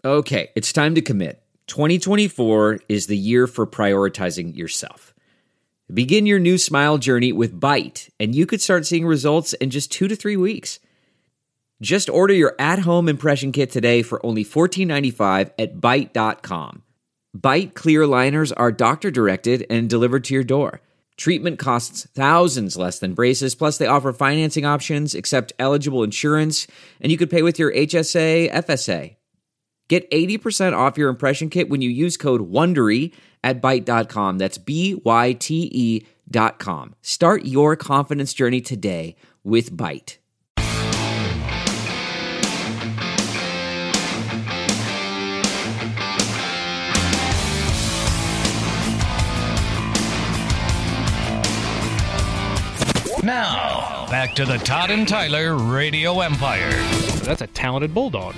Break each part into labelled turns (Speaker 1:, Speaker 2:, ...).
Speaker 1: Okay, it's time to commit. 2024 is the year for prioritizing yourself. Begin your new smile journey with Byte, and you could start seeing results in just 2 to 3 weeks. Just order your at-home impression kit today for only $14.95 at Byte.com. Byte clear liners are doctor-directed and delivered to your door. Treatment costs thousands less than braces, plus they offer financing options, accept eligible insurance, and you could pay with your HSA, FSA. Get 80% off your impression kit when you use code WONDERY at Byte.com. That's BYTE.com. Start your confidence journey today with Byte.
Speaker 2: Now, back to the Todd and Tyler Radio Empire.
Speaker 3: That's a talented bulldog.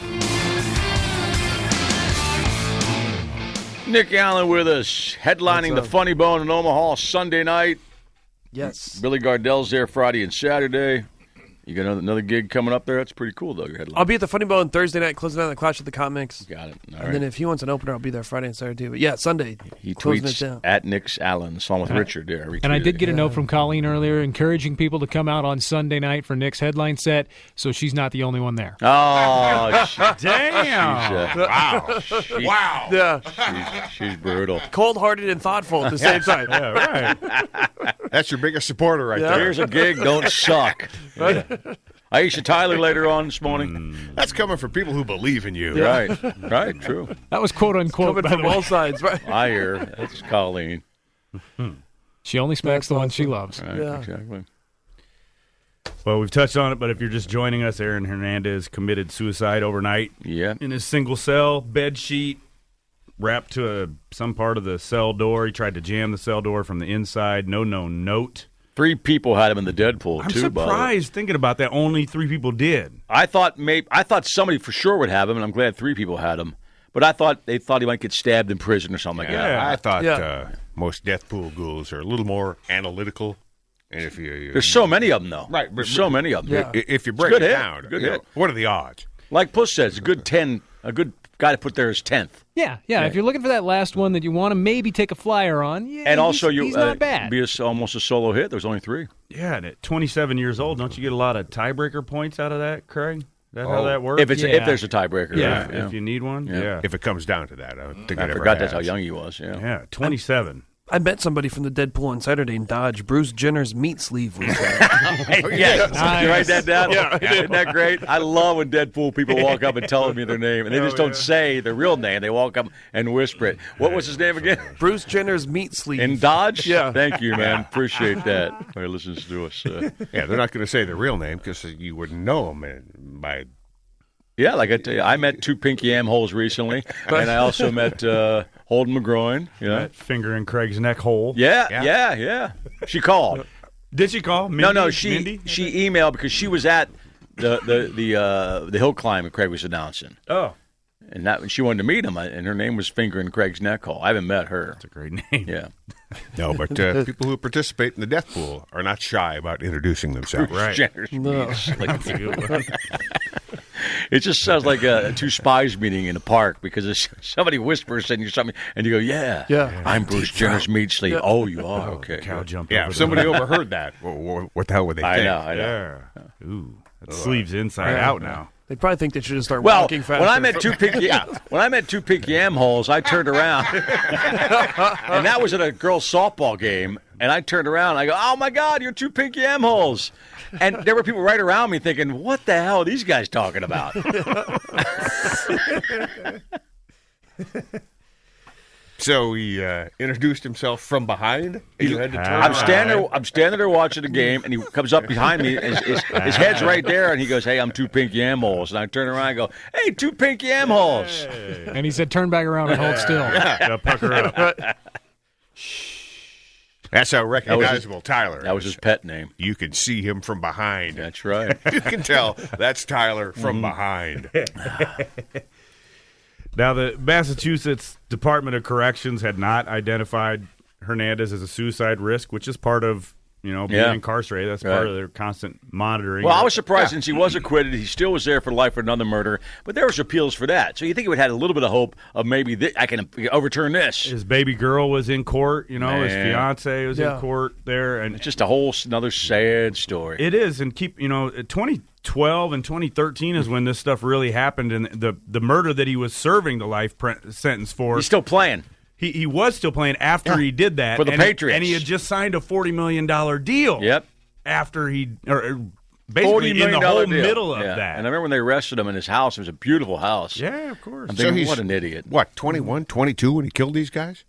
Speaker 4: Nick Allen with us, headlining the Funny Bone in Omaha Sunday night.
Speaker 5: Yes.
Speaker 4: Billy Gardell's there Friday and Saturday. You got another gig coming up there? That's pretty cool, though, your headline.
Speaker 5: I'll be at the Funny Bone Thursday night, closing out the Clash of the Comics.
Speaker 4: Got it. All
Speaker 5: and
Speaker 4: right.
Speaker 5: then if he wants an opener, I'll be there Friday and Saturday, too. But yeah, Sunday.
Speaker 4: He
Speaker 5: closing it
Speaker 4: tweets
Speaker 5: down.
Speaker 4: at Nick's Allen, along with Richard there.
Speaker 3: And I did get a note from Colleen earlier encouraging people to come out on Sunday night for Nick's headline set, so she's not the only one there.
Speaker 4: Oh,
Speaker 3: damn.
Speaker 4: Wow.
Speaker 6: Wow.
Speaker 5: Yeah.
Speaker 4: She's brutal.
Speaker 5: Cold-hearted and thoughtful at the same time.
Speaker 6: Yeah, right. That's your biggest supporter right there.
Speaker 4: Here's a gig, don't suck. Yeah. Aisha Tyler later on this morning.
Speaker 6: That's coming from people who believe in you.
Speaker 4: Right, true.
Speaker 3: That was quote-unquote,
Speaker 5: Coming
Speaker 3: by
Speaker 5: from
Speaker 3: the way.
Speaker 5: all sides, right?
Speaker 4: I hear. That's Colleen.
Speaker 3: She only smacks the one she loves.
Speaker 4: Right,
Speaker 5: Yeah.
Speaker 4: exactly.
Speaker 7: Well, we've touched on it, but if you're just joining us, Aaron Hernandez committed suicide overnight
Speaker 4: Yeah.
Speaker 7: in his single cell, bed sheet, wrapped to some part of the cell door. He tried to jam the cell door from the inside. No known note.
Speaker 4: 3 people had him in the Deadpool,
Speaker 7: I'm
Speaker 4: too, by the way.
Speaker 7: surprised thinking about that. Only 3 people did.
Speaker 4: I thought somebody for sure would have him, and I'm glad 3 people had him. But they thought he might get stabbed in prison or something like that.
Speaker 6: Yeah, I thought
Speaker 5: Yeah.
Speaker 6: most death pool ghouls are a little more analytical. And if you
Speaker 4: There's so many of them, though.
Speaker 6: Right,
Speaker 4: There's so many of them.
Speaker 5: Yeah.
Speaker 6: if you break
Speaker 4: good
Speaker 6: it
Speaker 4: hit.
Speaker 6: down,
Speaker 4: Good
Speaker 6: you know,
Speaker 4: hit.
Speaker 6: what are the odds?
Speaker 4: Like Puss says, a good guy to put there is 10th.
Speaker 3: Yeah. If you're looking for that last one that you want to maybe take a flyer on,
Speaker 4: And also,
Speaker 3: he's not bad.
Speaker 4: be almost a solo hit. There's only 3.
Speaker 7: Yeah, and at 27 years old, don't you get a lot of tiebreaker points out of that, Craig? Is that how that works?
Speaker 4: If there's a tiebreaker.
Speaker 7: yeah, if you need one.
Speaker 4: Yeah.
Speaker 7: Yeah.
Speaker 6: If it comes down to that, I don't think
Speaker 4: I
Speaker 6: it ever
Speaker 4: forgot that's how
Speaker 6: has.
Speaker 4: young he was. Yeah.
Speaker 7: Yeah, 27.
Speaker 5: I met somebody from the Deadpool on Saturday in Dodge. Bruce Jenner's meat sleeve was there.
Speaker 4: Yes.
Speaker 3: Nice.
Speaker 4: You write that down? Isn't that great? I love when Deadpool people walk up and tell me their name, and they just don't say their real name. They walk up and whisper it. What was his name again?
Speaker 5: Bruce Jenner's meat sleeve.
Speaker 4: In Dodge?
Speaker 5: Yeah.
Speaker 4: Thank you, man. Appreciate that. He listens to us.
Speaker 6: Yeah, they're not going to say their real name because you wouldn't know them by.
Speaker 4: Yeah, like I tell you, I met 2 Pinky Am holes recently, and I also met Holden McGroin. You know?
Speaker 7: That finger in Craig's neck hole.
Speaker 4: Yeah. She called.
Speaker 7: Did she call? Mindy?
Speaker 4: No, she
Speaker 7: Mindy?
Speaker 4: emailed because she was at the hill climb that Craig was announcing.
Speaker 7: Oh,
Speaker 4: And she wanted to meet him, and her name was Finger in Craig's Neck Hole. I haven't met her.
Speaker 7: that's a great name.
Speaker 4: Yeah.
Speaker 6: No, but people who participate in the death pool are not shy about introducing themselves.
Speaker 7: Right.
Speaker 4: Jenner's
Speaker 5: No.
Speaker 4: meat. It just sounds like a 2 spies meeting in a park because somebody whispers and you something, and you go, yeah. I'm Bruce Jenner's meat sleeve.
Speaker 5: Yeah.
Speaker 4: Oh, you are? Okay.
Speaker 7: Cow jump.
Speaker 6: Yeah,
Speaker 7: over
Speaker 6: if somebody
Speaker 7: the
Speaker 6: overheard that, what the hell would they
Speaker 4: I
Speaker 6: think?
Speaker 4: know.
Speaker 7: Yeah. Ooh, that sleeve's inside out now.
Speaker 5: They probably think they should just start
Speaker 4: Well,
Speaker 5: walking faster.
Speaker 4: when I met 2 Pinky Am holes, I turned around, and that was at a girls' softball game, and I turned around, and I go, oh, my God, you're 2 Pinky Am holes. And there were people right around me thinking, what the hell are these guys talking about?
Speaker 6: So he introduced himself from behind. You had to turn
Speaker 4: I'm
Speaker 6: around.
Speaker 4: standing there watching the game, and he comes up behind me. His head's right there, and he goes, hey, I'm 2 Pinky Am holes. And I turn around and go, hey, 2 Pinky Am holes.
Speaker 3: And he said, turn back around and hold still.
Speaker 7: Yeah, pucker up.
Speaker 6: That's how recognizable Tyler is.
Speaker 4: That was his pet name.
Speaker 6: You can see him from behind.
Speaker 4: That's right.
Speaker 6: You can tell that's Tyler from behind.
Speaker 7: Now, the Massachusetts Department of Corrections had not identified Hernandez as a suicide risk, which is part of being
Speaker 4: Yeah.
Speaker 7: incarcerated. That's
Speaker 4: Right.
Speaker 7: part of their constant monitoring.
Speaker 4: Well, I was surprised since he was acquitted. He still was there for life for another murder, but there was appeals for that. So you think it would have had a little bit of hope of maybe I can overturn this.
Speaker 7: His baby girl was in court. His
Speaker 4: Man.
Speaker 7: fiance was
Speaker 5: Yeah.
Speaker 7: in court there, and
Speaker 4: It's just a whole another sad story.
Speaker 7: it is. And 2012 and 2013 is when this stuff really happened, and the murder that he was serving the life sentence for.
Speaker 4: He's still playing.
Speaker 7: He was still playing after he did that
Speaker 4: For the Patriots.
Speaker 7: and he had just signed a $40 million deal.
Speaker 4: Yep.
Speaker 7: After he
Speaker 4: $40
Speaker 7: basically in
Speaker 4: million
Speaker 7: the whole
Speaker 4: deal.
Speaker 7: middle of
Speaker 4: Yeah.
Speaker 7: that.
Speaker 4: And I remember when they arrested him in his house. It was a beautiful house.
Speaker 7: Yeah, of course.
Speaker 4: I'm
Speaker 6: So
Speaker 4: thinking,
Speaker 6: he's-
Speaker 4: what an idiot.
Speaker 6: What, 21, 22 when he killed these guys?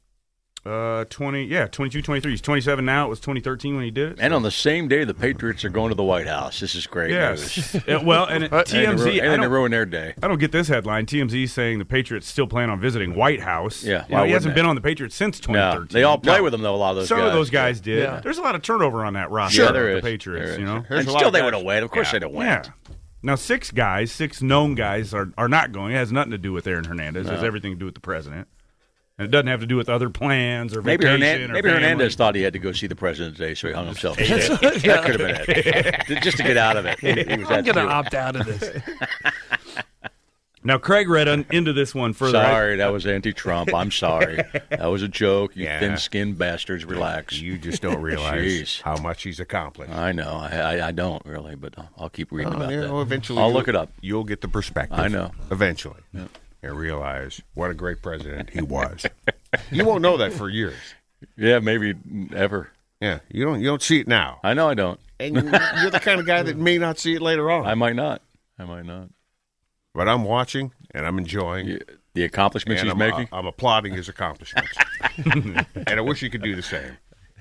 Speaker 7: 22, 23. He's 27 now. It was 2013 when he did it.
Speaker 4: And on the same day, the Patriots are going to the White House. This is great news.
Speaker 7: Yes. Well, and TMZ.
Speaker 4: And they ruin their day.
Speaker 7: I don't get this headline. TMZ saying the Patriots still plan on visiting White House.
Speaker 4: Yeah,
Speaker 7: he
Speaker 4: why
Speaker 7: hasn't
Speaker 4: wouldn't
Speaker 7: been
Speaker 4: they?
Speaker 7: on the Patriots since
Speaker 4: No,
Speaker 7: 2013.
Speaker 4: they all play with him, though, a lot of those
Speaker 7: Some
Speaker 4: guys.
Speaker 7: of those guys did.
Speaker 5: Yeah.
Speaker 7: There's a lot of turnover on that roster.
Speaker 4: Sure,
Speaker 7: of
Speaker 4: there
Speaker 7: the
Speaker 4: is.
Speaker 7: Patriots,
Speaker 4: There is.
Speaker 7: you know.
Speaker 6: There's
Speaker 4: And
Speaker 6: a lot
Speaker 4: still
Speaker 6: of
Speaker 4: they
Speaker 6: guys-
Speaker 4: would have went. Of course
Speaker 6: Yeah.
Speaker 4: they'd have went.
Speaker 7: Yeah. Now, six known guys are not going. It has nothing to do with Aaron Hernandez. It has everything to do with the president. And it doesn't have to do with other plans or
Speaker 4: Maybe,
Speaker 7: vacation or
Speaker 4: maybe
Speaker 7: family.
Speaker 4: Hernandez thought he had to go see the president today, so he hung himself. That could have been it. Just to get out of it. He was
Speaker 5: I'm
Speaker 4: that
Speaker 5: going to
Speaker 4: too.
Speaker 5: opt out of this.
Speaker 7: Now, Craig read into this one further.
Speaker 4: Sorry, that was anti-Trump. I'm sorry. That was a joke. You
Speaker 6: Yeah.
Speaker 4: thin-skinned bastards, relax.
Speaker 6: You just don't realize
Speaker 4: Jeez.
Speaker 6: how much he's accomplished.
Speaker 4: I know. I don't really, but I'll keep reading about that.
Speaker 6: Eventually,
Speaker 4: I'll look it up.
Speaker 6: You'll get the perspective.
Speaker 4: I know.
Speaker 6: Eventually. And realize what a great president he was. You won't know that for years.
Speaker 4: Yeah, maybe ever.
Speaker 6: Yeah, you don't see it now.
Speaker 4: I know I don't.
Speaker 6: And you're the kind of guy that may not see it later on.
Speaker 4: I might not.
Speaker 6: But I'm watching and I'm enjoying.
Speaker 4: The accomplishments
Speaker 6: And
Speaker 4: he's
Speaker 6: I'm,
Speaker 4: making.
Speaker 6: I'm applauding his accomplishments. And I wish he could do the same.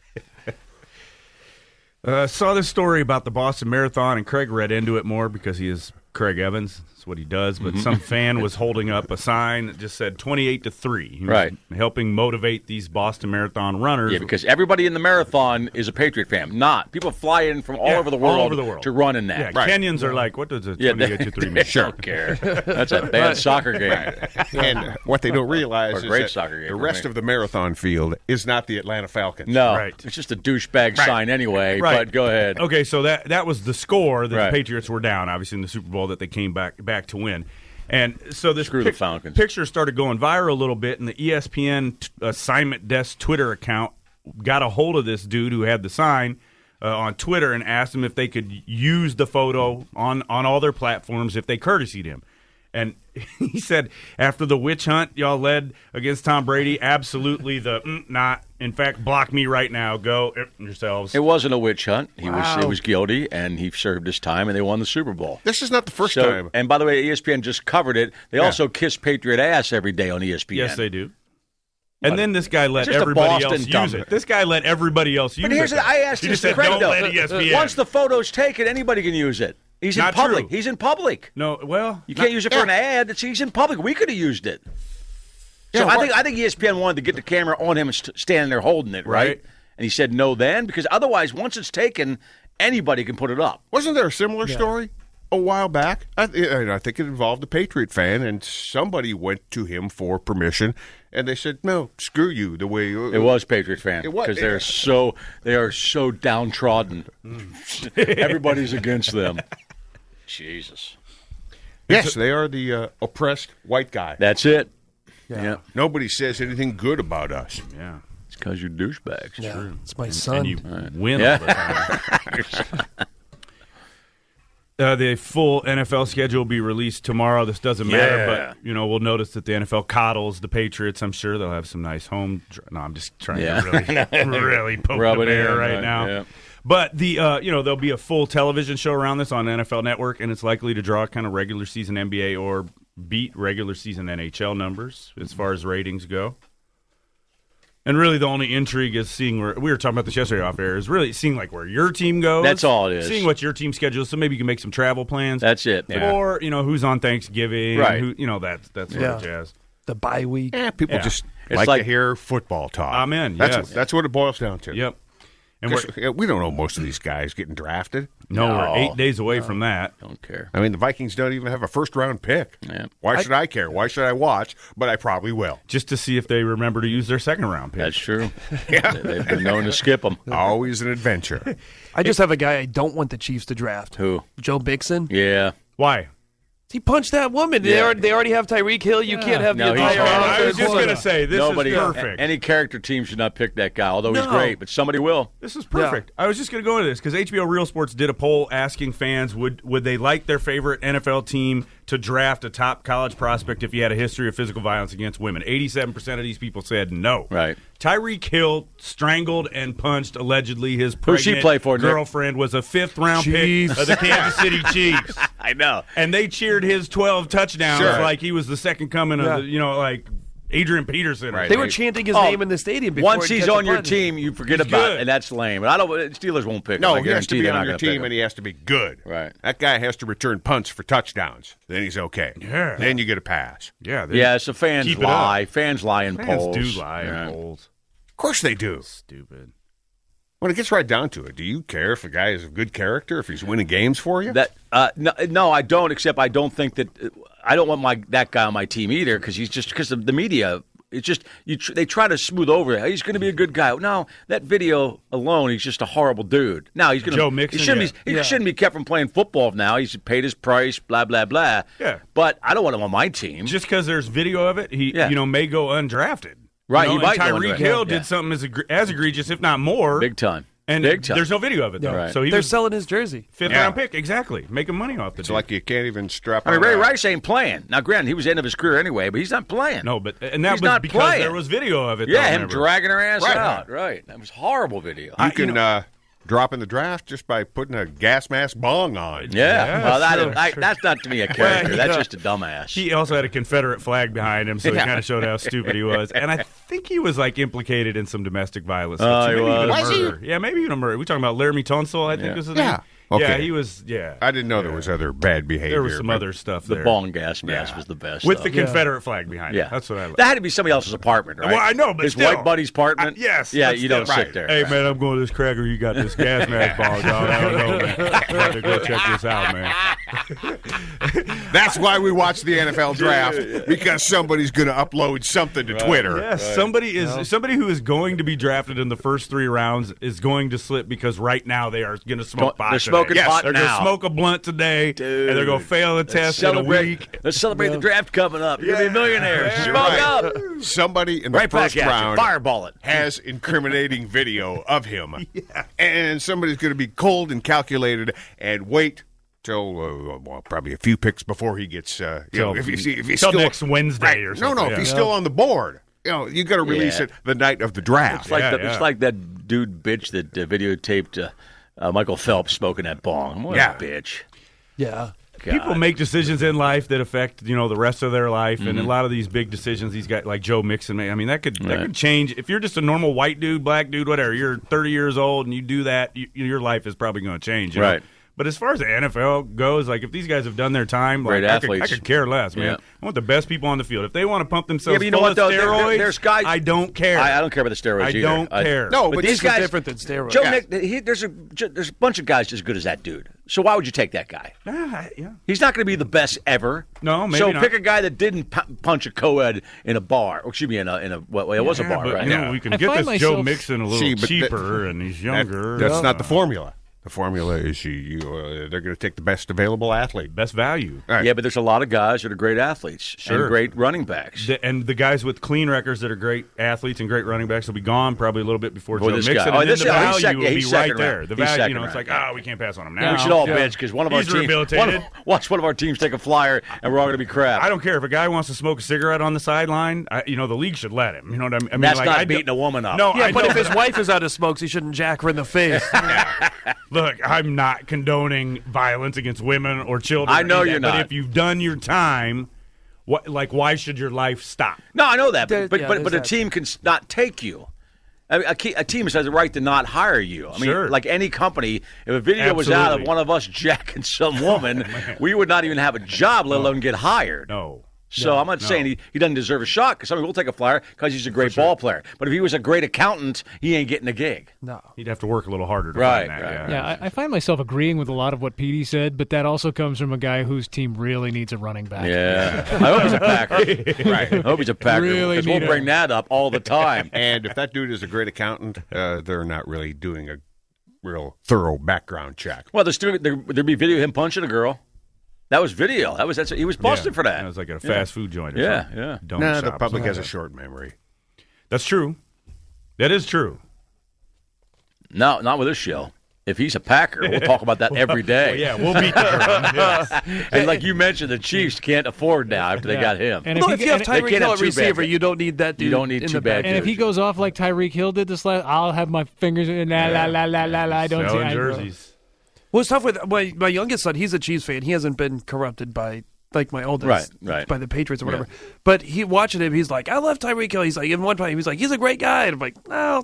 Speaker 7: Saw this story about the Boston Marathon, and Craig read into it more because he is Craig Evans. That's what he does. But some fan was holding up a sign that just said 28-3. He was
Speaker 4: Right.
Speaker 7: helping motivate these Boston Marathon runners.
Speaker 4: Yeah, because everybody in the marathon is a Patriot fan. Not people fly in from all
Speaker 7: Yeah,
Speaker 4: over the world,
Speaker 7: all over the world.
Speaker 4: to run in that.
Speaker 7: Yeah,
Speaker 6: Right.
Speaker 7: Kenyans are like, what does a
Speaker 4: Yeah,
Speaker 7: 28-3
Speaker 4: they
Speaker 7: mean?
Speaker 4: don't care. That's a bad soccer game.
Speaker 6: And what they don't realize
Speaker 4: Or
Speaker 6: is
Speaker 4: great
Speaker 6: that
Speaker 4: soccer game
Speaker 6: the
Speaker 4: for
Speaker 6: rest
Speaker 4: me.
Speaker 6: of the marathon field is not the Atlanta Falcons.
Speaker 4: No,
Speaker 7: Right.
Speaker 4: it's just a douchebag sign anyway.
Speaker 7: Right.
Speaker 4: But go ahead.
Speaker 7: Okay, so that was the score that
Speaker 4: Right.
Speaker 7: the Patriots were down, obviously, in the Super Bowl that they came back to win. And so this
Speaker 4: Screw the Falcons.
Speaker 7: picture started going viral a little bit, and the ESPN assignment desk Twitter account got a hold of this dude who had the sign on Twitter and asked him if they could use the photo on all their platforms if they courtesied him. And he said, after the witch hunt y'all led against Tom Brady, absolutely not. In fact, block me right now. Go yourselves.
Speaker 4: It wasn't a witch hunt. He
Speaker 5: Wow.
Speaker 4: was guilty, and he served his time, and they won the Super Bowl.
Speaker 6: This is not the first
Speaker 4: So,
Speaker 6: time.
Speaker 4: and by the way, ESPN just covered it. They also kiss Patriot ass every day on ESPN.
Speaker 7: Yes, they do. And then this guy let
Speaker 4: Just a
Speaker 7: everybody
Speaker 4: Boston
Speaker 7: else use
Speaker 4: dumb.
Speaker 7: it. This guy let everybody else use
Speaker 4: But here's
Speaker 7: it.
Speaker 4: the, I asked
Speaker 7: He
Speaker 4: this
Speaker 7: just said,
Speaker 4: Craig,
Speaker 7: don't
Speaker 4: though.
Speaker 7: let ESPN.
Speaker 4: Once the photo's taken, anybody can use it. He's
Speaker 7: Not
Speaker 4: in public.
Speaker 7: true.
Speaker 4: He's in public.
Speaker 7: No, well,
Speaker 4: You can't use it for an ad. He's in public. We could have used it. So I think ESPN wanted to get the camera on him and standing there holding it, right?
Speaker 7: Right.
Speaker 4: And he said no then, because otherwise, once it's taken, anybody can put it up.
Speaker 6: Wasn't there a similar story a while back? I think it involved a Patriot fan, and somebody went to him for permission, and they said, "No, screw you." The way
Speaker 4: It was Patriot fan
Speaker 6: It was.
Speaker 4: because they are so downtrodden. Everybody's against them. Jesus,
Speaker 6: Yes, they are the oppressed white guy.
Speaker 4: that's it. Yeah,
Speaker 6: Nobody says anything good about us.
Speaker 7: yeah.
Speaker 4: it's because you're douchebags.
Speaker 5: Yeah, it's my son.
Speaker 7: And you win
Speaker 4: Yeah.
Speaker 7: all the time. The full NFL schedule will be released tomorrow. This doesn't matter,
Speaker 4: Yeah.
Speaker 7: but we'll notice that the NFL coddles the Patriots. I'm sure they'll have some nice home. No, I'm just trying to really poke
Speaker 4: Rub
Speaker 7: the
Speaker 4: it
Speaker 7: bear
Speaker 4: in,
Speaker 7: right
Speaker 4: right,
Speaker 7: now.
Speaker 4: yeah.
Speaker 7: But the there'll be a full television show around this on NFL Network, and it's likely to draw kind of regular season NBA or beat regular season NHL numbers as far as ratings go. And really, the only intrigue is seeing where we were talking about this yesterday off air. Is really seeing like where your team goes.
Speaker 4: That's all it is.
Speaker 7: Seeing what your team schedule is, so maybe you can make some travel plans.
Speaker 4: That's it. Yeah.
Speaker 7: Or who's on Thanksgiving,
Speaker 4: Right.
Speaker 7: Who that sort of jazz.
Speaker 5: The bye week.
Speaker 6: People
Speaker 7: Yeah.
Speaker 6: just
Speaker 4: It's
Speaker 6: like
Speaker 4: like-
Speaker 6: to hear football talk.
Speaker 7: Amen,
Speaker 6: That's
Speaker 7: yes.
Speaker 6: that's what it boils down to.
Speaker 7: Yep. And
Speaker 6: We don't know most of these guys getting drafted.
Speaker 7: we're 8 days away from that.
Speaker 4: Don't care.
Speaker 6: I mean, the Vikings don't even have a first-round pick.
Speaker 4: Yeah.
Speaker 6: Why should I care? Why should I watch? But I probably will.
Speaker 7: Just to see if they remember to use their second-round pick.
Speaker 4: That's true.
Speaker 6: Yeah.
Speaker 4: They've been known to skip them.
Speaker 6: Always an adventure.
Speaker 5: I just have a guy I don't want the Chiefs to draft.
Speaker 4: Who?
Speaker 5: Joe Mixon.
Speaker 4: Yeah.
Speaker 7: Why?
Speaker 5: He punched that woman.
Speaker 4: Yeah.
Speaker 5: They already have Tyreek Hill. You can't have
Speaker 4: No,
Speaker 5: the
Speaker 4: he's
Speaker 5: entire
Speaker 4: gone.
Speaker 7: I was
Speaker 5: offense.
Speaker 7: just going to say, this
Speaker 4: Nobody,
Speaker 7: is perfect.
Speaker 4: Any character team should not pick that guy, although he's
Speaker 5: No.
Speaker 4: great, but somebody will.
Speaker 7: This is perfect. I was just going to go into this because HBO Real Sports did a poll asking fans would they like their favorite NFL team to draft a top college prospect if he had a history of physical violence against women. 87% of these people said no.
Speaker 4: Right.
Speaker 7: Tyreek Hill strangled and punched allegedly his
Speaker 4: Who's he
Speaker 7: pregnant
Speaker 4: play for, Nick?
Speaker 7: girlfriend was a 5th-round pick
Speaker 5: Chiefs.
Speaker 7: of the Kansas City Chiefs.
Speaker 4: I know.
Speaker 7: And they cheered his 12 touchdowns
Speaker 6: Sure.
Speaker 7: like he was the second coming of, like Adrian Peterson.
Speaker 4: Right.
Speaker 5: They were chanting his name in the stadium before
Speaker 4: Once
Speaker 5: he'd
Speaker 4: he's
Speaker 5: catch a
Speaker 4: on your
Speaker 5: punt.
Speaker 4: team, you forget
Speaker 7: He's
Speaker 4: about
Speaker 7: good.
Speaker 4: it, and that's lame. But Steelers won't pick him.
Speaker 6: No,
Speaker 4: I
Speaker 6: he has to
Speaker 4: guarantee
Speaker 6: be
Speaker 4: they're
Speaker 6: on
Speaker 4: not
Speaker 6: your
Speaker 4: gonna pick
Speaker 6: team,
Speaker 4: him.
Speaker 6: and he has to be good.
Speaker 4: Right.
Speaker 6: That guy has to return punts for touchdowns. Then he's okay.
Speaker 7: Yeah.
Speaker 6: Then you get a pass.
Speaker 7: Yeah,
Speaker 4: Yeah, so fans
Speaker 7: Keep it
Speaker 4: lie.
Speaker 7: up.
Speaker 4: Fans lie in
Speaker 7: Fans
Speaker 4: polls.
Speaker 7: do lie
Speaker 4: Yeah.
Speaker 7: in polls.
Speaker 6: Of course they do.
Speaker 7: Stupid.
Speaker 6: When it gets right down to it, do you care if a guy is a good character, if he's winning games for you?
Speaker 4: No, I don't. Except I don't think that I don't want that guy on my team either because of the media. It's just they try to smooth over it. He's going to be a good guy. No, that video alone, he's just a horrible dude. Now he's going to
Speaker 7: Joe Mixon,
Speaker 4: he shouldn't be kept from playing football now. He's paid his price. Blah blah blah.
Speaker 7: Yeah.
Speaker 4: But I don't want him on my team.
Speaker 7: Just because there's video of it, he may go undrafted.
Speaker 4: Right,
Speaker 7: You
Speaker 4: he
Speaker 7: know,
Speaker 4: might
Speaker 7: and
Speaker 4: go
Speaker 7: Tyreek
Speaker 4: undrafted.
Speaker 7: Hill
Speaker 4: Yeah.
Speaker 7: did something as egregious, if not more.
Speaker 4: Big time.
Speaker 7: And
Speaker 4: Big time.
Speaker 7: there's no video of it, though.
Speaker 4: Right.
Speaker 7: So he
Speaker 5: They're
Speaker 7: was
Speaker 5: selling his jersey.
Speaker 7: 5th-round pick, exactly. Making money off the
Speaker 6: It's
Speaker 7: dude.
Speaker 6: like you can't even strap
Speaker 4: I mean,
Speaker 6: on
Speaker 4: Ray
Speaker 6: a-
Speaker 4: Rice ain't playing. Now, granted, he was the end of his career anyway, but he's not playing.
Speaker 7: No, but and that
Speaker 4: He's
Speaker 7: was
Speaker 4: not
Speaker 7: because
Speaker 4: playing.
Speaker 7: there was video of it.
Speaker 4: Yeah,
Speaker 7: though,
Speaker 4: him
Speaker 7: remember?
Speaker 4: dragging her ass
Speaker 6: Right.
Speaker 4: out. Right. That was horrible video.
Speaker 6: You can drop in the draft just by putting a gas mask bong on.
Speaker 4: Yeah. Well,
Speaker 7: true.
Speaker 4: that's not to me a character. That's
Speaker 7: Yeah.
Speaker 4: just a dumbass.
Speaker 7: He also had a Confederate flag behind him, so he kind of showed how stupid he was. And I think he was implicated in some domestic violence.
Speaker 4: Oh,
Speaker 7: Maybe
Speaker 4: he
Speaker 7: even a
Speaker 6: was.
Speaker 7: murder. Yeah, maybe even a murder. We're talking about Laramie Tunsil, I think was his
Speaker 6: Yeah.
Speaker 7: name.
Speaker 6: Okay.
Speaker 7: Yeah, he was. Yeah,
Speaker 6: I didn't know there was other bad behavior.
Speaker 7: there was some
Speaker 6: but-
Speaker 7: other stuff
Speaker 4: the
Speaker 7: there.
Speaker 4: bong gas mask was the best.
Speaker 7: with
Speaker 4: though.
Speaker 7: the Confederate flag behind
Speaker 4: yeah,
Speaker 7: it. That's what I.
Speaker 4: That had to be somebody else's apartment, right?
Speaker 7: Well, I know, but
Speaker 4: his
Speaker 7: still.
Speaker 4: white buddy's apartment.
Speaker 7: Yes,
Speaker 4: Yeah,
Speaker 7: but
Speaker 4: you don't
Speaker 7: still.
Speaker 4: sit
Speaker 7: Right.
Speaker 4: there.
Speaker 7: Hey man, I'm going to this cracker. You got this gas mask ball, dog. I don't know, man. I'm about to go check this out, man.
Speaker 6: That's why we watch the NFL draft, because somebody's going to upload something to Twitter.
Speaker 7: Yes, somebody who is going to be drafted in the first 3 rounds is going to slip because right now they are going to smoke pot.
Speaker 4: They're smoking
Speaker 7: today.
Speaker 4: pot
Speaker 7: They're going to
Speaker 4: now.
Speaker 7: smoke a blunt today, and they're going to fail the test in a week.
Speaker 4: Let's celebrate the draft coming up. You're going to be a millionaire. Smoke
Speaker 6: Right.
Speaker 4: up.
Speaker 6: Somebody in the
Speaker 4: Right back
Speaker 6: first
Speaker 4: at you.
Speaker 6: round
Speaker 4: Fireball it.
Speaker 6: has incriminating video of him. And somebody's going to be cold and calculated and wait till probably a few picks before he gets if he's
Speaker 7: Till
Speaker 6: still
Speaker 7: next Wednesday or something.
Speaker 6: if he's still on the board. You got to release
Speaker 4: Yeah.
Speaker 6: it the night of the draft.
Speaker 4: It's like
Speaker 7: Yeah,
Speaker 4: it's like that dude bitch that videotaped Michael Phelps smoking that bong. What
Speaker 6: Yeah.
Speaker 4: a bitch.
Speaker 5: Yeah.
Speaker 4: God.
Speaker 7: People make decisions in life that affect the rest of their life, and a lot of these big decisions these guys like Joe Mixon made. I mean, that could change if you're just a normal white dude, black dude, whatever. You're 30 years old and you do that, your life is probably going to change, you know?
Speaker 4: Right.
Speaker 7: But as far as the NFL goes, like if these guys have done their time,
Speaker 4: Great
Speaker 7: like
Speaker 4: athletes.
Speaker 7: I could care less, man.
Speaker 4: Yeah.
Speaker 7: I want the best people on the field. If they want to pump themselves
Speaker 4: Yeah, but you know
Speaker 7: full
Speaker 4: what,
Speaker 7: of
Speaker 4: though?
Speaker 7: steroids,
Speaker 4: There's guys.
Speaker 7: I don't care.
Speaker 4: I don't care about the steroids
Speaker 7: I
Speaker 4: either.
Speaker 7: don't care.
Speaker 6: No,
Speaker 4: but
Speaker 6: but
Speaker 4: these
Speaker 6: this is
Speaker 4: guys
Speaker 5: different than steroids.
Speaker 4: Joe
Speaker 6: Yeah.
Speaker 4: Nick, there's a bunch of guys just as good as that dude. So why would you take that guy?
Speaker 7: Yeah.
Speaker 4: He's not going to be the best ever.
Speaker 7: No, maybe
Speaker 4: so
Speaker 7: not.
Speaker 4: pick a guy that didn't punch a co-ed in a bar. Or excuse me, in a well, it was a bar,
Speaker 7: but,
Speaker 4: right?
Speaker 7: You know, we can
Speaker 3: I
Speaker 7: get
Speaker 3: find
Speaker 7: this Joe
Speaker 3: myself-
Speaker 7: Mixon a little
Speaker 6: See, but
Speaker 7: cheaper, and he's younger.
Speaker 6: That's not the formula. The formula is they're going to take the best available athlete.
Speaker 7: Best value.
Speaker 6: All right.
Speaker 4: Yeah, but there's a lot of guys that are great athletes
Speaker 7: Sure.
Speaker 4: and great running backs.
Speaker 7: And the guys with clean records that are great athletes and great running backs will be gone probably a little bit before
Speaker 4: Before
Speaker 7: Joe
Speaker 4: this
Speaker 7: Mixon.
Speaker 4: guy. Oh,
Speaker 7: And
Speaker 4: this
Speaker 7: then the
Speaker 4: guy, he's
Speaker 7: value
Speaker 4: second-
Speaker 7: will be
Speaker 4: he's
Speaker 7: right
Speaker 4: second
Speaker 7: there.
Speaker 4: round.
Speaker 7: The
Speaker 4: He's
Speaker 7: value,
Speaker 4: second
Speaker 7: it's like,
Speaker 4: round.
Speaker 7: we can't pass on him
Speaker 4: Yeah,
Speaker 7: now.
Speaker 4: we should all bitch because one of our
Speaker 7: He's
Speaker 4: teams
Speaker 7: rehabilitated.
Speaker 4: watch one of our teams take a flyer and we're all going to be crap.
Speaker 7: I don't care if a guy wants to smoke a cigarette on the sideline. The league should let him. You know what I mean?
Speaker 4: That's
Speaker 7: like,
Speaker 4: not
Speaker 7: I
Speaker 4: beating a woman up.
Speaker 7: No,
Speaker 5: Yeah,
Speaker 7: I
Speaker 5: but
Speaker 7: know.
Speaker 5: if his wife is out of smokes, he shouldn't jack her in the face.
Speaker 7: Look, I'm not condoning violence against women or children.
Speaker 4: I know
Speaker 7: or
Speaker 4: you're
Speaker 7: that,
Speaker 4: not.
Speaker 7: But if you've done your time, why should your life stop?
Speaker 4: No, I know that,
Speaker 5: There-
Speaker 4: but
Speaker 5: yeah,
Speaker 4: but
Speaker 5: there's
Speaker 4: a
Speaker 5: that.
Speaker 4: team can not take you. I mean, a team has the right to not hire you. I mean,
Speaker 7: Sure.
Speaker 4: like any company, if a video was out of
Speaker 7: Absolutely.
Speaker 4: one of us jacking some woman, we would not even have a job, let alone get hired.
Speaker 7: No.
Speaker 4: So I'm not saying he doesn't deserve a shot, because some people will take a flyer because he's a great ball player. But if he was a great accountant, he ain't getting a gig.
Speaker 5: No.
Speaker 7: He'd have to work a little harder to
Speaker 4: Right,
Speaker 7: find that.
Speaker 4: right.
Speaker 3: Yeah, I find myself agreeing with a lot of what Petey said, but that also comes from a guy whose team really needs a running back.
Speaker 4: Yeah. I hope he's a Packer. Right. I hope he's a Packer,
Speaker 3: Really
Speaker 4: because we'll
Speaker 3: need
Speaker 4: bring that up all the time.
Speaker 6: And if that dude is a great accountant, they're not really doing a real thorough background check.
Speaker 4: Well, there'd be video of him punching a girl. That was video. He was busted for that.
Speaker 7: It was like at a fast food joint or
Speaker 4: Yeah,
Speaker 7: something.
Speaker 4: yeah.
Speaker 7: Donut
Speaker 6: No, the
Speaker 7: shop,
Speaker 6: public
Speaker 7: something
Speaker 6: has a
Speaker 7: like that.
Speaker 6: short memory.
Speaker 7: That's true. That is true.
Speaker 4: No, not with this show. If he's a Packer, we'll talk about that every day.
Speaker 7: Well, yeah, we'll beat the drum. Yes.
Speaker 4: And like you mentioned, the Chiefs can't afford now after they got him.
Speaker 3: And
Speaker 5: No, if you have
Speaker 4: they
Speaker 5: Tyreek
Speaker 4: can't
Speaker 5: Hill
Speaker 4: have
Speaker 5: at
Speaker 4: two bad
Speaker 5: receiver,
Speaker 4: guys.
Speaker 5: you don't need that dude.
Speaker 4: You don't need
Speaker 5: in
Speaker 4: two
Speaker 5: the
Speaker 4: bad
Speaker 5: back.
Speaker 3: And if he goes off like Tyreek Hill did this last, I'll have my fingers in la la la la la la. I don't see
Speaker 7: Selling jerseys.
Speaker 5: Well, it's tough with my youngest son. He's a Chiefs fan. He hasn't been corrupted by like my oldest,
Speaker 4: Right.
Speaker 5: by the Patriots or whatever. But he watching him, he's like, I love Tyreek Hill. He's like, in one point, he was like, he's a great guy. And I'm like,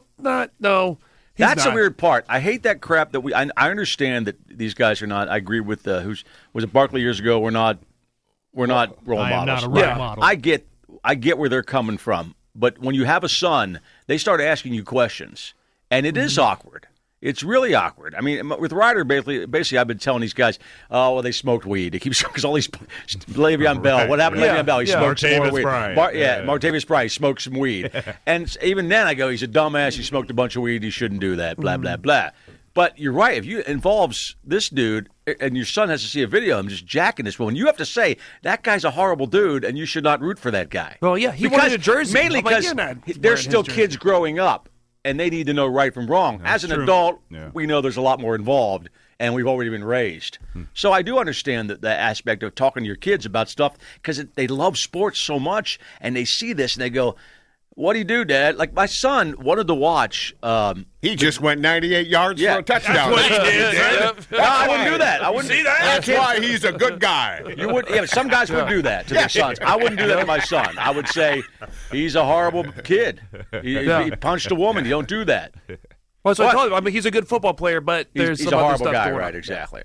Speaker 5: no. He's
Speaker 4: That's
Speaker 5: not.
Speaker 4: the weird part. I hate that crap that I understand that these guys are not. I agree with was it Barkley years ago. We're not role
Speaker 3: I am
Speaker 4: models.
Speaker 3: not a role model.
Speaker 4: I get where they're coming from. But when you have a son, they start asking you questions, and it is awkward. It's really awkward. I mean, with Ryder, basically, I've been telling these guys, oh, well, they smoked weed. They keep because all these Le'Veon Bell. What happened to Le'Veon Bell? He smoked some more
Speaker 7: Martavis
Speaker 4: weed.
Speaker 7: Bryant.
Speaker 4: Martavis Bryant smoked some weed. And even then, I go, he's a dumbass. He smoked a bunch of weed. He shouldn't do that. Blah blah blah. But you're right. If it involves this dude, and your son has to see a video of him just jacking this woman, you have to say that guy's a horrible dude, and you should not root for that guy.
Speaker 5: Well, yeah, he wanted a jersey.
Speaker 4: Mainly
Speaker 5: I'm like,
Speaker 4: because
Speaker 5: you're not
Speaker 4: they're
Speaker 5: wearing
Speaker 4: still
Speaker 5: his jersey.
Speaker 4: kids growing up, and they need to know right from wrong. As an
Speaker 7: true.
Speaker 4: adult,
Speaker 7: Yeah.
Speaker 4: we know there's a lot more involved, and we've already been raised. So I do understand the aspect of talking to your kids about stuff because they love sports so much, and they see this and they go, "What do you do, Dad?" Like my son wanted to watch.
Speaker 6: He just went 98 yards
Speaker 4: Yeah.
Speaker 6: for a touchdown.
Speaker 7: That's what he did.
Speaker 4: No, I wouldn't do that. I wouldn't
Speaker 7: See that?
Speaker 6: That's why he's a good guy.
Speaker 4: You would. Yeah, some guys would do that to their sons. I wouldn't do that to my son. I would say he's a horrible kid. He punched a woman. You don't do that.
Speaker 5: Well, so I
Speaker 4: What?
Speaker 5: told him. I mean, he's a good football player, but there's
Speaker 4: He's
Speaker 5: some
Speaker 4: a
Speaker 5: other
Speaker 4: horrible
Speaker 5: stuff
Speaker 4: guy,
Speaker 5: going
Speaker 4: right?
Speaker 5: on.
Speaker 4: Exactly.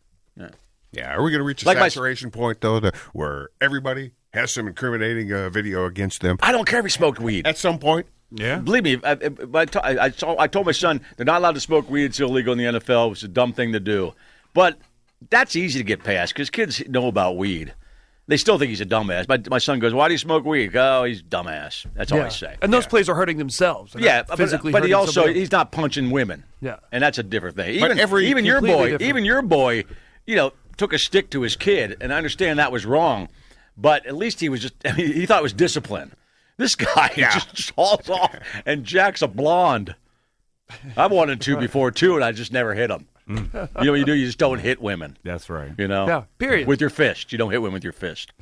Speaker 6: Yeah, are we going to reach a
Speaker 4: Like my-
Speaker 6: saturation point, though, where everybody has some incriminating video against them
Speaker 4: I don't care if he smoked weed.
Speaker 6: at some point?
Speaker 7: Yeah.
Speaker 4: Believe me, I told my son they're not allowed to smoke weed. It's illegal in the NFL. It's a dumb thing to do. But that's easy to get past because kids know about weed. They still think he's a dumbass. My son goes, "Why do you smoke weed?" Oh, he's a dumbass. That's all I say.
Speaker 5: And those players are hurting themselves. They're
Speaker 4: Yeah,
Speaker 5: not
Speaker 4: but
Speaker 5: physically
Speaker 4: he
Speaker 5: hurting
Speaker 4: also
Speaker 5: somebody else.
Speaker 4: he's not punching women.
Speaker 5: Yeah.
Speaker 4: And that's a different thing.
Speaker 6: But
Speaker 4: Even your
Speaker 5: completely
Speaker 4: boy,
Speaker 5: different.
Speaker 4: even your boy, took a stick to his kid, and I understand that was wrong, but at least he was he thought it was discipline. This guy just hauls off and jacks a blonde. I've wanted to before too, and I just never hit him. You know what you do? You just don't hit women.
Speaker 7: That's right.
Speaker 5: Yeah, period.
Speaker 4: With your fist. You don't hit women with your fist.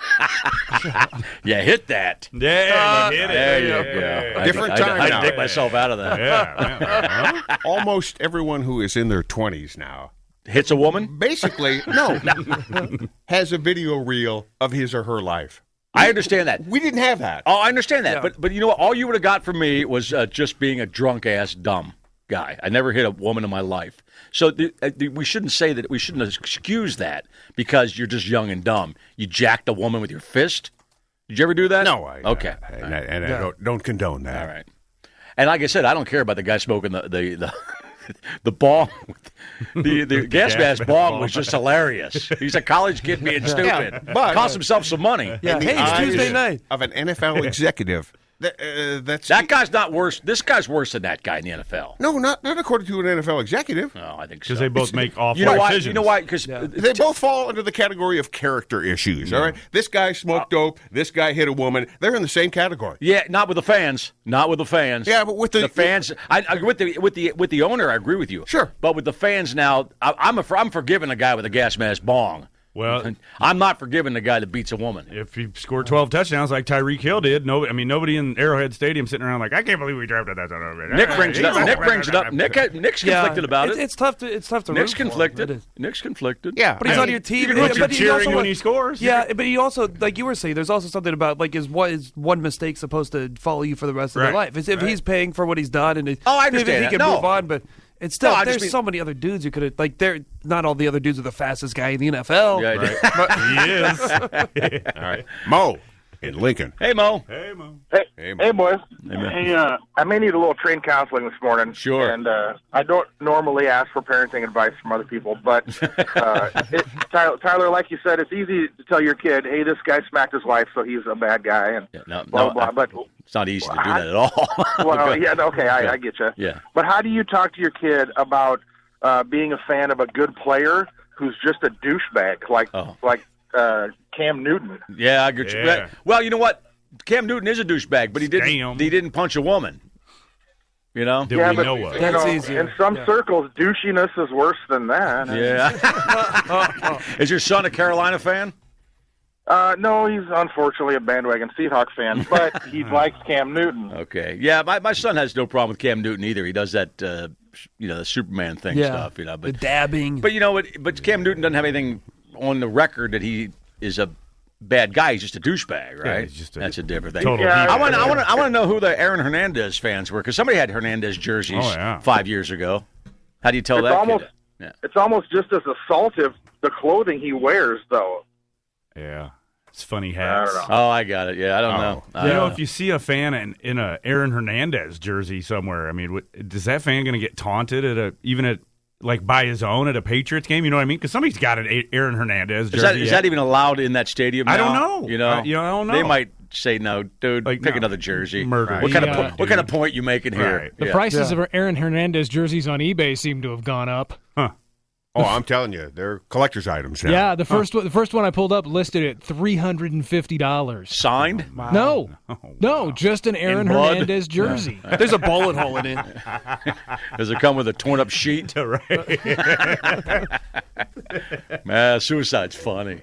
Speaker 4: Yeah, hit that.
Speaker 7: Yeah, hit it.
Speaker 4: There you
Speaker 7: Yeah.
Speaker 4: go.
Speaker 6: Different
Speaker 4: I
Speaker 6: time now.
Speaker 4: dig myself out of that.
Speaker 7: Yeah. man.
Speaker 6: Almost everyone who is in their 20s now
Speaker 4: Hits a woman?
Speaker 6: basically, has a video reel of his or her life.
Speaker 4: I understand that.
Speaker 6: We didn't have that.
Speaker 4: Oh, I understand that.
Speaker 5: Yeah.
Speaker 4: But you know what? All you would have got from me was just being a drunk-ass dumb guy. I never hit a woman in my life. So we shouldn't say that. We shouldn't excuse that because you're just young and dumb. You jacked a woman with your fist? Did you ever do that?
Speaker 6: No,
Speaker 4: Okay.
Speaker 6: I don't condone that.
Speaker 4: All right. And like I said, I don't care about the guy smoking the bong. The gas mask bong was just hilarious. He's a college kid being stupid.
Speaker 6: but-
Speaker 4: cost himself some money.
Speaker 5: Yeah,
Speaker 6: In the
Speaker 5: hey, it's
Speaker 6: eyes
Speaker 5: Tuesday night.
Speaker 6: of an NFL executive. That's
Speaker 4: That guy's not worse. This guy's worse than that guy in the NFL.
Speaker 6: No, not according to an NFL executive.
Speaker 4: No, I think so.
Speaker 7: Because they both make awful
Speaker 4: You know why?
Speaker 7: decisions.
Speaker 4: You know why? Because
Speaker 6: They both fall under the category of character issues. All right, this guy smoked dope. This guy hit a woman. They're in the same category.
Speaker 4: Yeah, not with the fans. Not with the fans.
Speaker 6: Yeah, but with the
Speaker 4: fans, with the owner, I agree with you.
Speaker 6: Sure.
Speaker 4: But with the fans now, I'm forgiving a guy with a gas mask bong.
Speaker 7: Well,
Speaker 4: I'm not forgiving the guy that beats a woman.
Speaker 7: if he scored 12 touchdowns like Tyreek Hill did, nobody in Arrowhead Stadium sitting around like, I can't believe we drafted that.
Speaker 4: Nick brings it up. Nick brings it up. Nick's conflicted about it.
Speaker 5: It's tough to. It's tough to.
Speaker 4: Nick's
Speaker 5: root for him. It
Speaker 4: conflicted.
Speaker 5: is.
Speaker 4: Nick's conflicted.
Speaker 6: Yeah,
Speaker 5: But he's on your team.
Speaker 7: But you're
Speaker 5: But he
Speaker 7: cheering
Speaker 5: also-
Speaker 7: when he scores.
Speaker 5: Yeah, but he also, like you were saying, there's also something about like is one mistake supposed to follow you for the rest of
Speaker 7: Right.
Speaker 5: your life? If he's paying for what he's done, and
Speaker 4: Oh, I
Speaker 5: maybe
Speaker 4: understand
Speaker 5: he
Speaker 4: that.
Speaker 5: can
Speaker 4: No.
Speaker 5: move on, but It's still,
Speaker 4: No, I just
Speaker 5: there's
Speaker 4: mean-
Speaker 5: so many other dudes who could have, like, they're not all the other dudes are the fastest guy in the NFL.
Speaker 4: Yeah,
Speaker 7: He is.
Speaker 6: All right. Mo in Lincoln.
Speaker 4: Hey, Mo.
Speaker 7: Hey, Mo.
Speaker 8: Hey, boys.
Speaker 4: man.
Speaker 8: Hey, I may need a little train counseling this morning.
Speaker 4: Sure.
Speaker 8: And I don't normally ask for parenting advice from other people, but Tyler, like you said, it's easy to tell your kid, "Hey, this guy smacked his wife, so he's a bad guy," and
Speaker 4: No,
Speaker 8: blah blah. But
Speaker 4: it's not easy to do that at all.
Speaker 8: well, yeah, okay, I get you.
Speaker 4: Yeah.
Speaker 8: But how do you talk to your kid about being a fan of a good player who's just a douchebag, like Cam Newton?
Speaker 4: Yeah, I get you.
Speaker 7: Yeah.
Speaker 4: Well, you know what? Cam Newton is a douchebag, but he
Speaker 7: Damn.
Speaker 4: didn't punch a woman. You know?
Speaker 7: That
Speaker 8: Yeah,
Speaker 7: we
Speaker 8: but
Speaker 7: know of.
Speaker 8: you
Speaker 5: That's
Speaker 8: know,
Speaker 5: easier.
Speaker 8: in some circles, douchiness is worse than that.
Speaker 4: Yeah. Is your son a Carolina fan?
Speaker 8: No, he's unfortunately a bandwagon Seahawks fan, but he likes Cam Newton.
Speaker 4: Okay. Yeah, my son has no problem with Cam Newton either. He does that, the Superman thing stuff,
Speaker 5: the
Speaker 4: But
Speaker 5: dabbing.
Speaker 4: But you know what? But Cam Newton doesn't have anything on the record that he is a bad guy. He's just a douchebag, right?
Speaker 7: he's just
Speaker 4: That's a different thing.
Speaker 7: total
Speaker 8: Yeah,
Speaker 7: hero.
Speaker 4: I want to know who the Aaron Hernandez fans were because somebody had Hernandez jerseys
Speaker 7: Oh, yeah.
Speaker 4: 5 years ago. How do you tell
Speaker 8: It's
Speaker 4: that
Speaker 8: almost
Speaker 4: kid? Yeah.
Speaker 8: it's almost just as assaultive the clothing he wears, though.
Speaker 7: Yeah. It's funny
Speaker 8: I
Speaker 7: hats.
Speaker 8: don't know.
Speaker 4: Oh, I got it. Yeah, I don't know.
Speaker 7: You know, if you see a fan in a Aaron Hernandez jersey somewhere, I mean, is that fan going to get taunted like by his own at a Patriots game? You know what I mean? Because somebody's got an Aaron Hernandez jersey.
Speaker 4: Is that even allowed in that stadium now?
Speaker 7: I don't know.
Speaker 4: You know,
Speaker 7: I don't know.
Speaker 4: They might say, no, dude,
Speaker 7: Like,
Speaker 4: pick
Speaker 7: no.
Speaker 4: another jersey.
Speaker 7: Murder.
Speaker 4: What kind
Speaker 3: Yeah.
Speaker 4: of what kind of point you making here?
Speaker 7: Right.
Speaker 3: The
Speaker 4: Yeah.
Speaker 3: prices of Aaron Hernandez jerseys on eBay seem to have gone up.
Speaker 7: Huh.
Speaker 6: Oh, I'm telling you, they're collector's items now.
Speaker 3: Yeah, the first one I pulled up listed at $350.
Speaker 4: Signed?
Speaker 3: No, just an Aaron
Speaker 4: blood?
Speaker 3: Hernandez jersey.
Speaker 5: There's a bullet hole in it.
Speaker 4: Does it come with a torn up sheet?
Speaker 7: Right.
Speaker 4: Man, suicide's funny.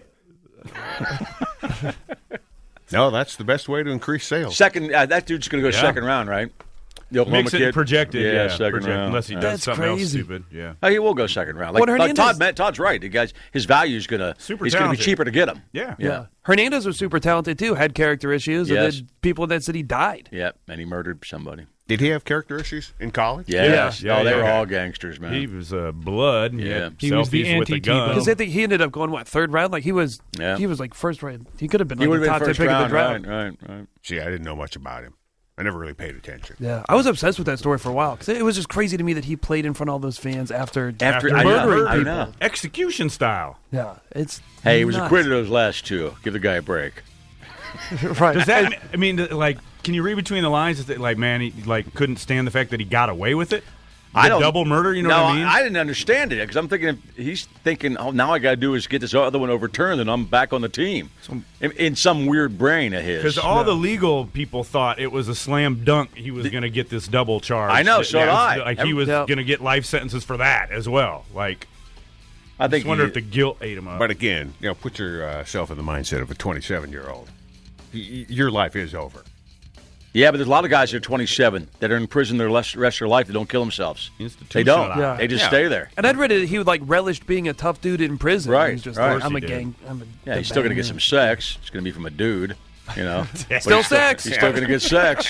Speaker 6: No, that's the best way to increase sales.
Speaker 4: Second, that dude's going to go
Speaker 7: Yeah.
Speaker 4: second round, right? The Oklahoma
Speaker 7: Makes it
Speaker 4: kid?
Speaker 7: projected. Yeah,
Speaker 4: second
Speaker 7: projected,
Speaker 4: round.
Speaker 7: unless he does
Speaker 5: That's
Speaker 7: something else
Speaker 5: crazy.
Speaker 7: stupid. Yeah.
Speaker 4: Oh, he will go second round.
Speaker 5: What
Speaker 4: Like
Speaker 5: Hernandez-
Speaker 4: Todd's right. The guys, his value is gonna
Speaker 7: Super
Speaker 4: he's gonna be
Speaker 7: talented.
Speaker 4: cheaper to get him.
Speaker 7: Yeah.
Speaker 5: Hernandez was super talented, too, had character issues,
Speaker 4: Yes.
Speaker 5: and then people that said he died.
Speaker 4: Yep, and he murdered somebody.
Speaker 6: Did he have character issues in college?
Speaker 4: Yes.
Speaker 7: Yeah,
Speaker 4: Oh, they
Speaker 7: yeah.
Speaker 4: were all gangsters, man.
Speaker 7: He was blood. And
Speaker 4: Yeah.
Speaker 7: he
Speaker 3: He was the
Speaker 7: selfies with a
Speaker 3: anti-Tebow.
Speaker 7: gun.
Speaker 5: Because I think he ended up going, third round? Like, he was
Speaker 4: Yeah.
Speaker 5: like first round. He could have been
Speaker 4: he
Speaker 5: like
Speaker 4: would
Speaker 5: the
Speaker 4: have
Speaker 5: top
Speaker 4: been
Speaker 5: 10
Speaker 4: first
Speaker 5: pick of the
Speaker 4: round.
Speaker 5: draft.
Speaker 4: Right.
Speaker 6: See, I didn't know much about him. I never really paid attention.
Speaker 5: Yeah, I was obsessed with that story for a while because it was just crazy to me that he played in front of all those fans after
Speaker 4: After
Speaker 5: murdering
Speaker 4: I
Speaker 5: people.
Speaker 4: know.
Speaker 7: Execution style.
Speaker 5: Yeah, it's
Speaker 4: Hey, he was
Speaker 5: nuts.
Speaker 4: acquitted of those last two. Give the guy a break.
Speaker 5: right.
Speaker 7: Does that? I mean, like, can you read between the lines? Is that like, man, he couldn't stand the fact that he got away with it?
Speaker 4: I
Speaker 7: The
Speaker 4: don't
Speaker 7: double murder. You know
Speaker 4: no,
Speaker 7: what I mean?
Speaker 4: I didn't understand it because I'm thinking he's thinking, oh, now I got to do is get this other one overturned, and I'm back on the team. In some weird brain of his.
Speaker 7: Because all the legal people thought it was a slam dunk. He was going to get this double charge.
Speaker 4: I know, so did I.
Speaker 7: Like he was
Speaker 5: Yeah.
Speaker 7: going to get life sentences for that as well. Like,
Speaker 4: I
Speaker 7: I
Speaker 4: think
Speaker 7: just wonder
Speaker 4: he-
Speaker 7: if the guilt ate him up.
Speaker 6: But again, put yourself in the mindset of a 27-year-old. Your life is over.
Speaker 4: Yeah, but there's a lot of guys that are 27 that are in prison the rest of their life that don't kill themselves. They don't.
Speaker 7: Institutionalized.
Speaker 5: Yeah.
Speaker 4: They just
Speaker 6: Yeah.
Speaker 4: stay there.
Speaker 5: And I'd read it. He would relished being a tough dude in prison.
Speaker 4: Right,
Speaker 5: He's just
Speaker 4: right.
Speaker 5: like, I'm a
Speaker 7: He
Speaker 5: gang.
Speaker 4: Yeah, he's still going to get some sex. It's going to be from a dude, But
Speaker 5: Still
Speaker 4: he's
Speaker 5: sex.
Speaker 4: He's still going to get sex.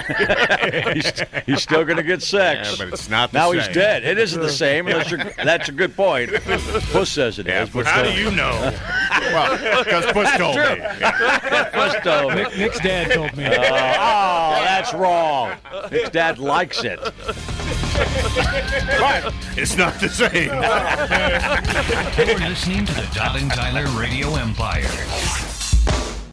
Speaker 4: he's still going to get sex.
Speaker 6: Yeah, but it's not the
Speaker 4: now
Speaker 6: same.
Speaker 4: he's dead. It isn't the same. That's a good point. Puss says it is. But
Speaker 7: How
Speaker 4: still-
Speaker 7: do you know?
Speaker 6: Well, because Puss told me.
Speaker 4: Puss told me.
Speaker 3: Nick's dad told me.
Speaker 4: Oh, that's wrong. His dad likes it.
Speaker 6: But it's not the same.
Speaker 2: You're listening to the Todd and Tyler Radio Empire.